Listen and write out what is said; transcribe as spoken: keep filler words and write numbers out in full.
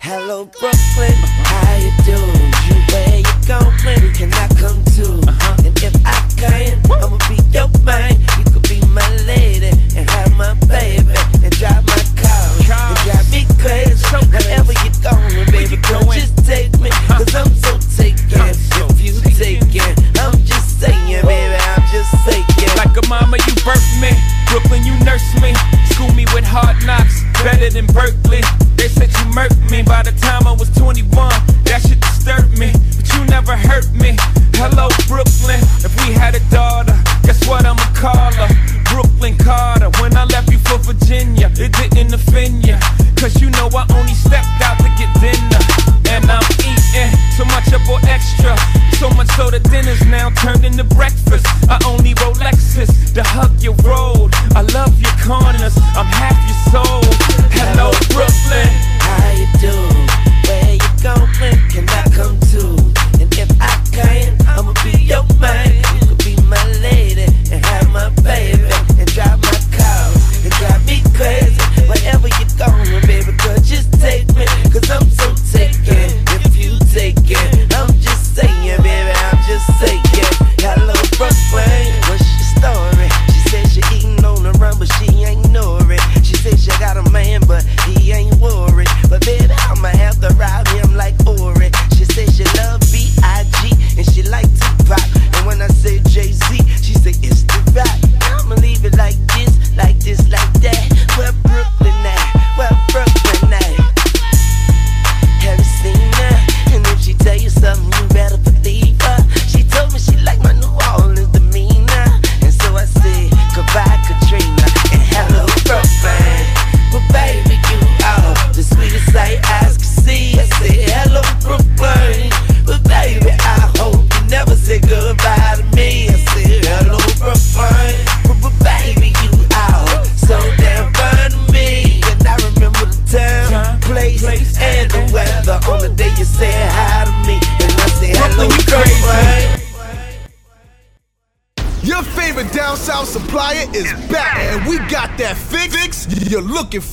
Hello Brooklyn, how you doing? You where you going? Can I come too? Uh-huh. And if I can, I'ma be your man. You could be my lady and have my baby and drive my car and drive me crazy. Wherever you going, baby girl, just take me, cause I'm so taken. If you taken, I'm just saying, baby, I'm just saying. Like a mama, you birthed me. Brooklyn, you nursed me. School me with hard knocks, better than Berkeley. They said you murked me by the time I was twenty-one. That shit disturbed me, but you never hurt me. Hello, Brooklyn. If we had a daughter, guess what I'ma call her? Brooklyn Carter. When I left you for Virginia, it didn't offend ya, cause you know I only stepped out to get dinner. And I'm eating so much up or extra, so much so the dinner's now turned into breakfast. I only roll Lexus to hug your road. I love your corners, I'm half your soul. Hello, Brooklyn. How you doing? Where you going? Can I come too? And if I can, I'ma be your man. You could be my lady and have my baby and drive my car and drive me crazy. Wherever you going, baby girl, just take me, cause I'm so taken. If you take it, I'm just saying, baby, I'm just saying. Hello, Brooklyn, what's your story? She said she eating on the run, but she ain't know it. She said she got a man, but he ain't worried. But baby, I'ma have to rob him like Ori. She said she love B I G and she like Tupac. And when I say Jay-Z, she said it's the rap. I'ma leave it like this, like this, like that. Where Brooklyn at? Where Brooklyn at? Have you seen her? And if she tell you something, you better believe her. She told me she like my New Orleans demeanor. And so I said, goodbye Katrina and hello Brooklyn. But baby, you are the sweetest sight eyes can see. I said, hello Brooklyn. But baby, I hope you never say goodbye to me. I said, hello Brooklyn. But, but baby, you are so damn fun to me. And I remember the time, place, place and the weather on the day you said hi to me. And I said, hello Brooklyn. Your favorite down south supplier is back, and we got that fix you're looking for.